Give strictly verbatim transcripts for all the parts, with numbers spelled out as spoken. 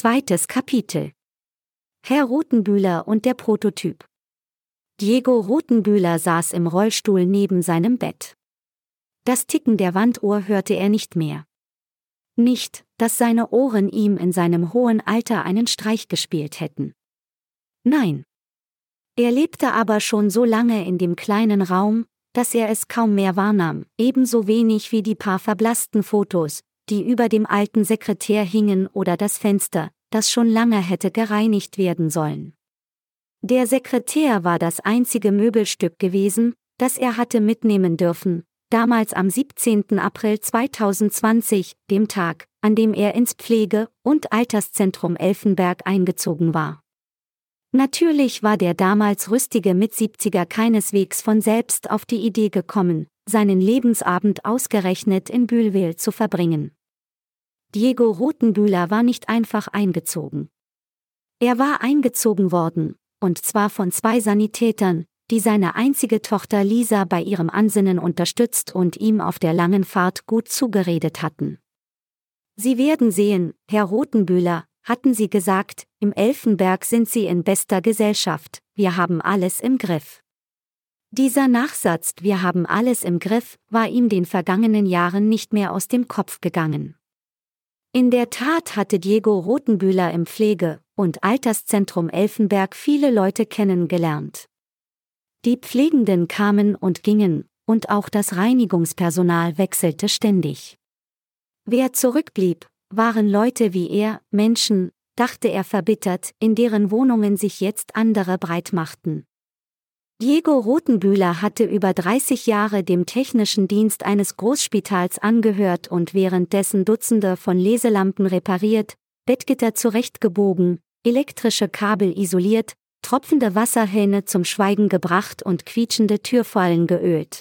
Zweites Kapitel. Herr Rothenbühler und der Prototyp. Diego Rothenbühler saß im Rollstuhl neben seinem Bett. Das Ticken der Wanduhr hörte er nicht mehr. Nicht, dass seine Ohren ihm in seinem hohen Alter einen Streich gespielt hätten. Nein. Er lebte aber schon so lange in dem kleinen Raum, dass er es kaum mehr wahrnahm, ebenso wenig wie die paar verblassten Fotos, die über dem alten Sekretär hingen, oder das Fenster, das schon lange hätte gereinigt werden sollen. Der Sekretär war das einzige Möbelstück gewesen, das er hatte mitnehmen dürfen, damals am siebzehnten April zweitausendzwanzig, dem Tag, an dem er ins Pflege- und Alterszentrum Elfenberg eingezogen war. Natürlich war der damals rüstige Mitsiebziger keineswegs von selbst auf die Idee gekommen, seinen Lebensabend ausgerechnet in Bühlwil zu verbringen. Diego Rothenbühler war nicht einfach eingezogen. Er war eingezogen worden, und zwar von zwei Sanitätern, die seine einzige Tochter Lisa bei ihrem Ansinnen unterstützt und ihm auf der langen Fahrt gut zugeredet hatten. Sie werden sehen, Herr Rothenbühler, hatten sie gesagt, im Elfenberg sind Sie in bester Gesellschaft, wir haben alles im Griff. Dieser Nachsatz, wir haben alles im Griff, war ihm den vergangenen Jahren nicht mehr aus dem Kopf gegangen. In der Tat hatte Diego Rothenbühler im Pflege- und Alterszentrum Elfenberg viele Leute kennengelernt. Die Pflegenden kamen und gingen, und auch das Reinigungspersonal wechselte ständig. Wer zurückblieb, waren Leute wie er, Menschen, dachte er verbittert, in deren Wohnungen sich jetzt andere breit machten. Diego Rothenbühler hatte über dreißig Jahre dem technischen Dienst eines Großspitals angehört und währenddessen Dutzende von Leselampen repariert, Bettgitter zurechtgebogen, elektrische Kabel isoliert, tropfende Wasserhähne zum Schweigen gebracht und quietschende Türfallen geölt.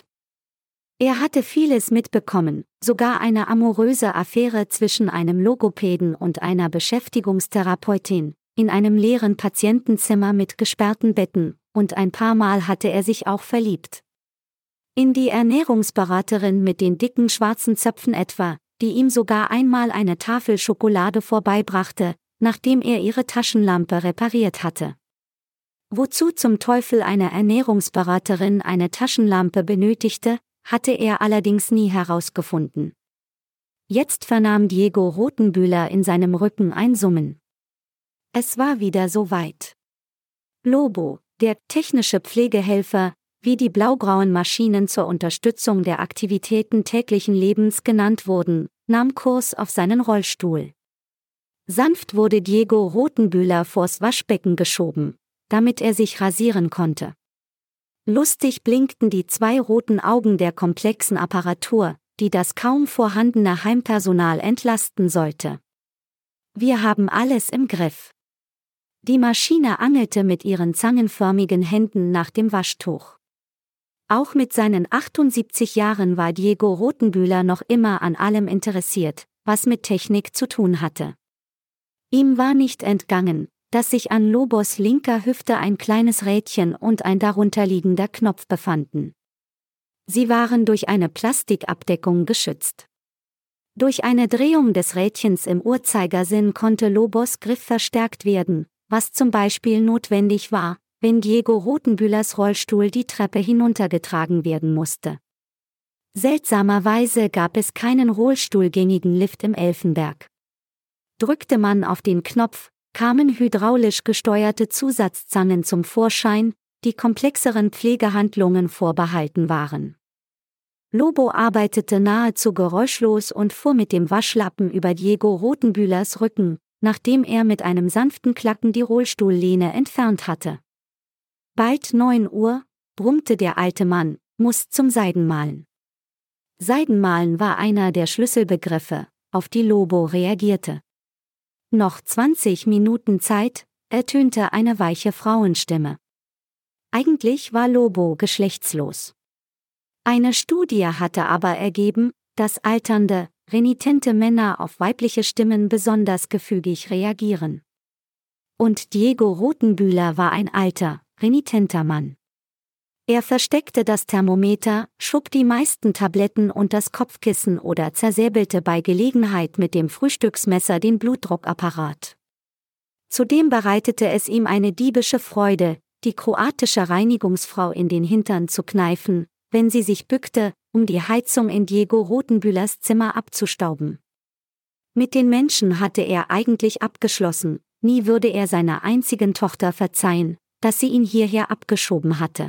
Er hatte vieles mitbekommen, sogar eine amoröse Affäre zwischen einem Logopäden und einer Beschäftigungstherapeutin, in einem leeren Patientenzimmer mit gesperrten Betten, und ein paar Mal hatte er sich auch verliebt. In die Ernährungsberaterin mit den dicken schwarzen Zöpfen etwa, die ihm sogar einmal eine Tafel Schokolade vorbeibrachte, nachdem er ihre Taschenlampe repariert hatte. Wozu zum Teufel eine Ernährungsberaterin eine Taschenlampe benötigte, hatte er allerdings nie herausgefunden. Jetzt vernahm Diego Rothenbühler in seinem Rücken ein Summen. Es war wieder soweit. Lobo, der technische Pflegehelfer, wie die blaugrauen Maschinen zur Unterstützung der Aktivitäten täglichen Lebens genannt wurden, nahm Kurs auf seinen Rollstuhl. Sanft wurde Diego Rothenbühler vors Waschbecken geschoben, damit er sich rasieren konnte. Lustig blinkten die zwei roten Augen der komplexen Apparatur, die das kaum vorhandene Heimpersonal entlasten sollte. Wir haben alles im Griff. Die Maschine angelte mit ihren zangenförmigen Händen nach dem Waschtuch. Auch mit seinen achtundsiebzig Jahren war Diego Rothenbühler noch immer an allem interessiert, was mit Technik zu tun hatte. Ihm war nicht entgangen, dass sich an Lobos linker Hüfte ein kleines Rädchen und ein darunterliegender Knopf befanden. Sie waren durch eine Plastikabdeckung geschützt. Durch eine Drehung des Rädchens im Uhrzeigersinn konnte Lobos Griff verstärkt werden, was zum Beispiel notwendig war, wenn Diego Rothenbühlers Rollstuhl die Treppe hinuntergetragen werden musste. Seltsamerweise gab es keinen rollstuhlgängigen Lift im Elfenberg. Drückte man auf den Knopf, kamen hydraulisch gesteuerte Zusatzzangen zum Vorschein, die komplexeren Pflegehandlungen vorbehalten waren. Lobo arbeitete nahezu geräuschlos und fuhr mit dem Waschlappen über Diego Rothenbühlers Rücken, nachdem er mit einem sanften Klacken die Rollstuhllehne entfernt hatte. Bald neun Uhr, brummte der alte Mann, muss zum Seidenmalen. Seidenmalen war einer der Schlüsselbegriffe, auf die Lobo reagierte. Noch zwanzig Minuten Zeit, ertönte eine weiche Frauenstimme. Eigentlich war Lobo geschlechtslos. Eine Studie hatte aber ergeben, dass alternde, renitente Männer auf weibliche Stimmen besonders gefügig reagieren. Und Diego Rothenbühler war ein alter, renitenter Mann. Er versteckte das Thermometer, schob die meisten Tabletten und das Kopfkissen oder zersäbelte bei Gelegenheit mit dem Frühstücksmesser den Blutdruckapparat. Zudem bereitete es ihm eine diebische Freude, die kroatische Reinigungsfrau in den Hintern zu kneifen, wenn sie sich bückte, um die Heizung in Diego Rothenbühlers Zimmer abzustauben. Mit den Menschen hatte er eigentlich abgeschlossen, nie würde er seiner einzigen Tochter verzeihen, dass sie ihn hierher abgeschoben hatte.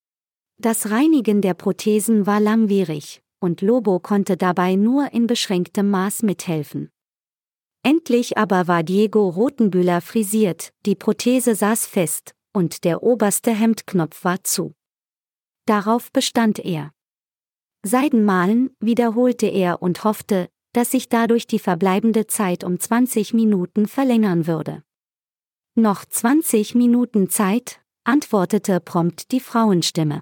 Das Reinigen der Prothesen war langwierig, und Lobo konnte dabei nur in beschränktem Maß mithelfen. Endlich aber war Diego Rothenbühler frisiert, die Prothese saß fest, und der oberste Hemdknopf war zu. Darauf bestand er. Seidenmalen, wiederholte er und hoffte, dass sich dadurch die verbleibende Zeit um zwanzig Minuten verlängern würde. Noch zwanzig Minuten Zeit, antwortete prompt die Frauenstimme.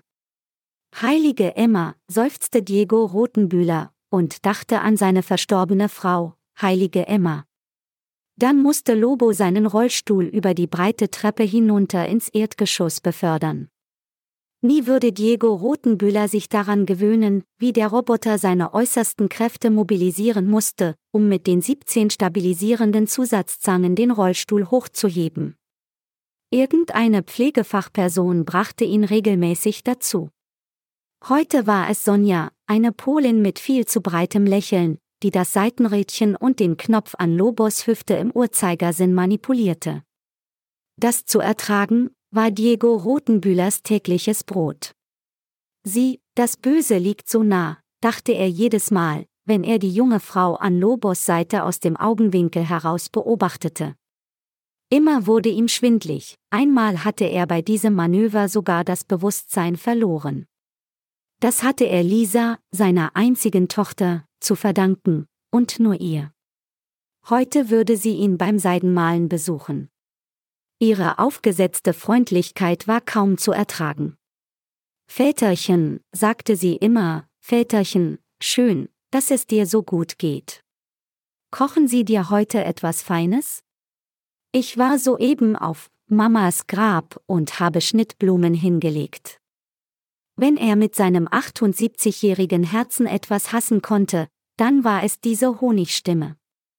Heilige Emma, seufzte Diego Rothenbühler und dachte an seine verstorbene Frau, heilige Emma. Dann musste Lobo seinen Rollstuhl über die breite Treppe hinunter ins Erdgeschoss befördern. Nie würde Diego Rothenbühler sich daran gewöhnen, wie der Roboter seine äußersten Kräfte mobilisieren musste, um mit den siebzehn stabilisierenden Zusatzzangen den Rollstuhl hochzuheben. Irgendeine Pflegefachperson brachte ihn regelmäßig dazu. Heute war es Sonja, eine Polin mit viel zu breitem Lächeln, die das Seitenrädchen und den Knopf an Lobos Hüfte im Uhrzeigersinn manipulierte. Das zu ertragen, war Diego Rothenbühlers tägliches Brot. Sie, das Böse liegt so nah, dachte er jedes Mal, wenn er die junge Frau an Lobos Seite aus dem Augenwinkel heraus beobachtete. Immer wurde ihm schwindlig, einmal hatte er bei diesem Manöver sogar das Bewusstsein verloren. Das hatte er Lisa, seiner einzigen Tochter, zu verdanken, und nur ihr. Heute würde sie ihn beim Seidenmalen besuchen. Ihre aufgesetzte Freundlichkeit war kaum zu ertragen. »Väterchen«, sagte sie immer, »Väterchen, schön, dass es dir so gut geht. Kochen Sie dir heute etwas Feines? Ich war soeben auf Mamas Grab und habe Schnittblumen hingelegt.« Wenn er mit seinem achtundsiebzigjährigen Herzen etwas hassen konnte, dann war es diese Honigstimme.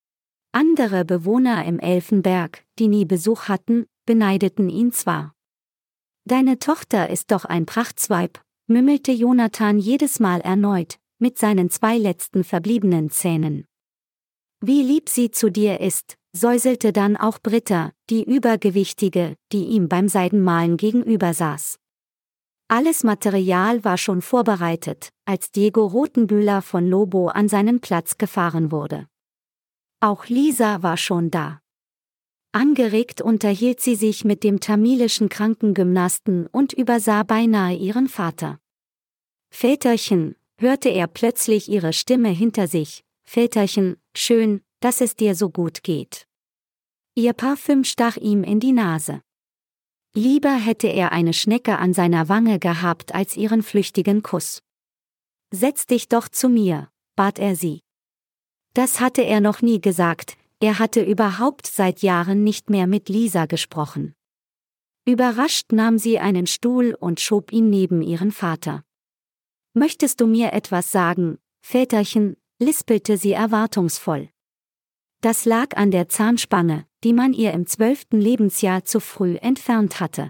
Andere Bewohner im Elfenberg, die nie Besuch hatten, beneideten ihn zwar. »Deine Tochter ist doch ein Prachtsweib«, mümmelte Jonathan jedes Mal erneut, mit seinen zwei letzten verbliebenen Zähnen. »Wie lieb sie zu dir ist«, säuselte dann auch Britta, die Übergewichtige, die ihm beim Seidenmalen gegenüber saß. Alles Material war schon vorbereitet, als Diego Rothenbühler von Lobo an seinen Platz gefahren wurde. Auch Lisa war schon da. Angeregt unterhielt sie sich mit dem tamilischen Krankengymnasten und übersah beinahe ihren Vater. »Väterchen«, hörte er plötzlich ihre Stimme hinter sich, »Väterchen, schön, dass es dir so gut geht.« Ihr Parfüm stach ihm in die Nase. Lieber hätte er eine Schnecke an seiner Wange gehabt als ihren flüchtigen Kuss. »Setz dich doch zu mir«, bat er sie. Das hatte er noch nie gesagt, er hatte überhaupt seit Jahren nicht mehr mit Lisa gesprochen. Überrascht nahm sie einen Stuhl und schob ihn neben ihren Vater. »Möchtest du mir etwas sagen, Väterchen?«, lispelte sie erwartungsvoll. Das lag an der Zahnspange, die man ihr im zwölften Lebensjahr zu früh entfernt hatte.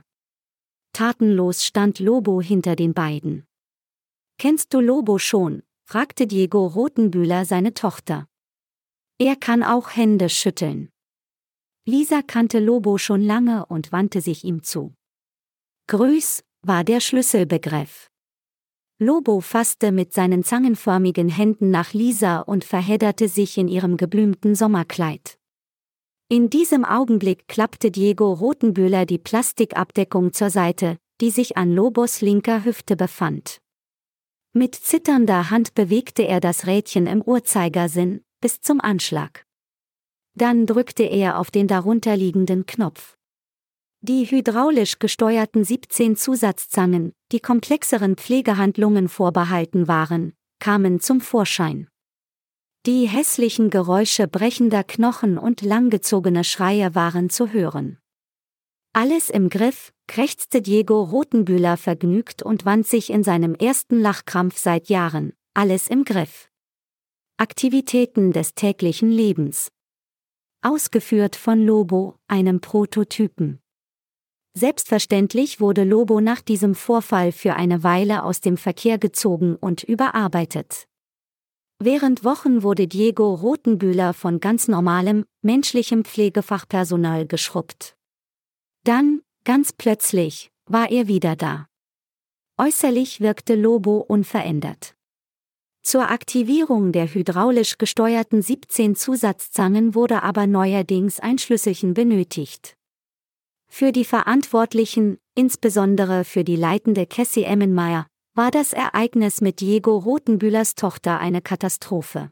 Tatenlos stand Lobo hinter den beiden. »Kennst du Lobo schon?«, fragte Diego Rothenbühler seine Tochter. »Er kann auch Hände schütteln.« Lisa kannte Lobo schon lange und wandte sich ihm zu. »Grüß«, war der Schlüsselbegriff. Lobo fasste mit seinen zangenförmigen Händen nach Lisa und verhedderte sich in ihrem geblümten Sommerkleid. In diesem Augenblick klappte Diego Rothenbühler die Plastikabdeckung zur Seite, die sich an Lobos linker Hüfte befand. Mit zitternder Hand bewegte er das Rädchen im Uhrzeigersinn, bis zum Anschlag. Dann drückte er auf den darunterliegenden Knopf. Die hydraulisch gesteuerten siebzehn Zusatzzangen, die komplexeren Pflegehandlungen vorbehalten waren, kamen zum Vorschein. Die hässlichen Geräusche brechender Knochen und langgezogene Schreie waren zu hören. »Alles im Griff«, krächzte Diego Rothenbühler vergnügt und wand sich in seinem ersten Lachkrampf seit Jahren. »Alles im Griff. Aktivitäten des täglichen Lebens. ausgeführt von Lobo, einem Prototypen. Selbstverständlich wurde Lobo nach diesem Vorfall für eine Weile aus dem Verkehr gezogen und überarbeitet. Während Wochen wurde Diego Rothenbühler von ganz normalem, menschlichem Pflegefachpersonal geschrubbt. Dann, ganz plötzlich, war er wieder da. Äußerlich wirkte Lobo unverändert. Zur Aktivierung der hydraulisch gesteuerten siebzehn Zusatzzangen wurde aber neuerdings ein Schlüsselchen benötigt. Für die Verantwortlichen, insbesondere für die leitende Cassie Emmenmeier, war das Ereignis mit Diego Rothenbühlers Tochter eine Katastrophe.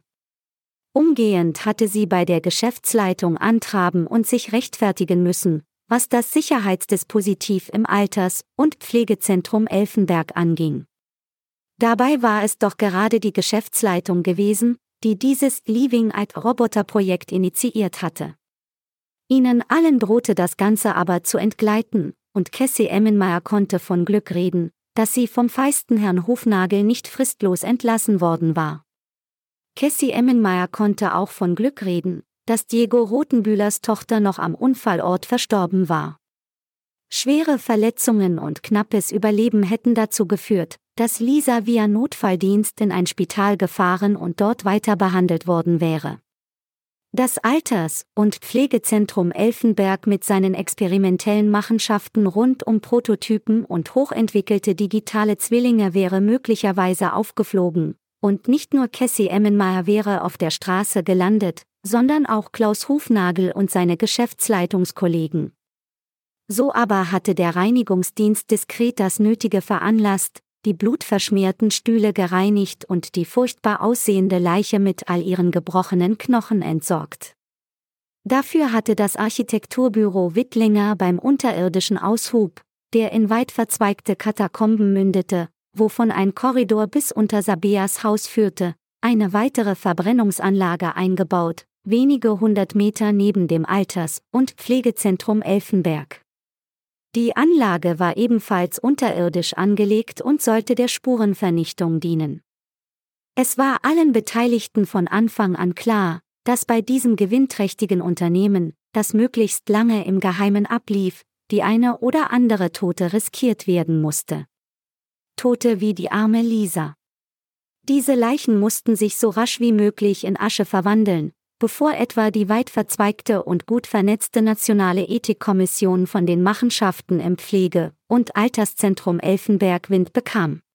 Umgehend hatte sie bei der Geschäftsleitung antraben und sich rechtfertigen müssen, was das Sicherheitsdispositiv im Alters- und Pflegezentrum Elfenberg anging. Dabei war es doch gerade die Geschäftsleitung gewesen, die dieses Living-Ed-Roboter-Projekt initiiert hatte. Ihnen allen drohte das Ganze aber zu entgleiten, und Cassie Emmenmeier konnte von Glück reden, dass sie vom feisten Herrn Hufnagel nicht fristlos entlassen worden war. Cassie Emmenmeier konnte auch von Glück reden, dass Diego Rothenbühlers Tochter noch am Unfallort verstorben war. Schwere Verletzungen und knappes Überleben hätten dazu geführt, dass Lisa via Notfalldienst in ein Spital gefahren und dort weiter behandelt worden wäre. Das Alters- und Pflegezentrum Elfenberg mit seinen experimentellen Machenschaften rund um Prototypen und hochentwickelte digitale Zwillinge wäre möglicherweise aufgeflogen, und nicht nur Cassie Emmenmeier wäre auf der Straße gelandet, sondern auch Klaus Hufnagel und seine Geschäftsleitungskollegen. So aber hatte der Reinigungsdienst diskret das Nötige veranlasst, die blutverschmierten Stühle gereinigt und die furchtbar aussehende Leiche mit all ihren gebrochenen Knochen entsorgt. Dafür hatte das Architekturbüro Wittlinger beim unterirdischen Aushub, der in weit verzweigte Katakomben mündete, wovon ein Korridor bis unter Sabeas Haus führte, eine weitere Verbrennungsanlage eingebaut, wenige hundert Meter neben dem Alters- und Pflegezentrum Elfenberg. Die Anlage war ebenfalls unterirdisch angelegt und sollte der Spurenvernichtung dienen. Es war allen Beteiligten von Anfang an klar, dass bei diesem gewinnträchtigen Unternehmen, das möglichst lange im Geheimen ablief, die eine oder andere Tote riskiert werden musste. Tote wie die arme Lisa. Diese Leichen mussten sich so rasch wie möglich in Asche verwandeln, bevor etwa die weit verzweigte und gut vernetzte Nationale Ethikkommission von den Machenschaften im Pflege- und Alterszentrum Elfenberg Wind bekam.